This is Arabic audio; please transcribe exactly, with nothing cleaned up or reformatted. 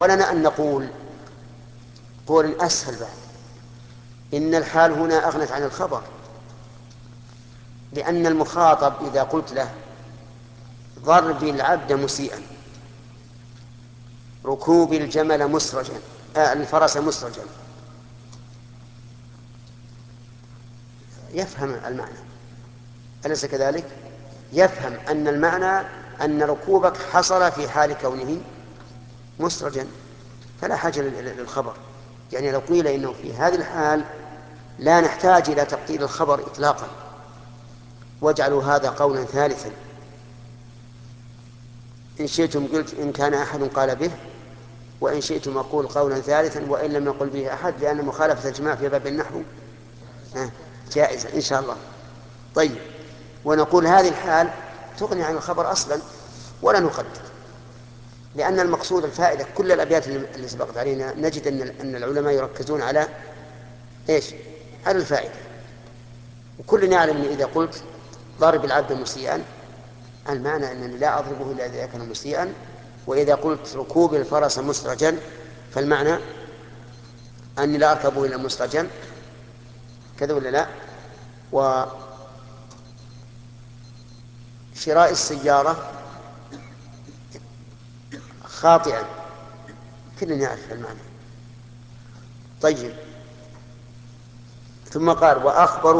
ولنا أن نقول قول أسهل بعد، إن الحال هنا أغنت عن الخبر، لأن المخاطب إذا قلت له ضرب العبد مسيئا، ركوب الجمل مسرجا، آه الفرس مسرجا، يفهم المعنى، أليس كذلك؟ يفهم أن المعنى أن ركوبك حصل في حال كونه مسرجا، فلا حاجة للخبر. يعني لو قيل إنه في هذه الحال لا نحتاج إلى تبطيل الخبر إطلاقا، واجعلوا هذا قولا ثالثا، إن شئتم قلت إن كان أحد قال به، وإن شئتم أقول قولا ثالثا وإن لم يقل به أحد، لأن مخالفة الجماع في باب النحو جائزة إن شاء الله. طيب، ونقول هذه الحال تغني عن الخبر أصلا ولا نقدر، لأن المقصود الفائدة. كل الأبيات اللي سبقت علينا نجد أن العلماء يركزون على إيش؟ على الفائدة. وكلنا يعلم أن إذا قلت ضارب العبد مسيئا، المعنى أنني لا أضربه إلا إذا كان مسيئا، وإذا قلت ركوب الفرس مسرجا فالمعنى أني لا أركبه إلا مسرجا، كذا ولا لا؟ وشراء السيارة خاطئا، كلنا يعرف المعنى. طيب، ثم قال وأخبر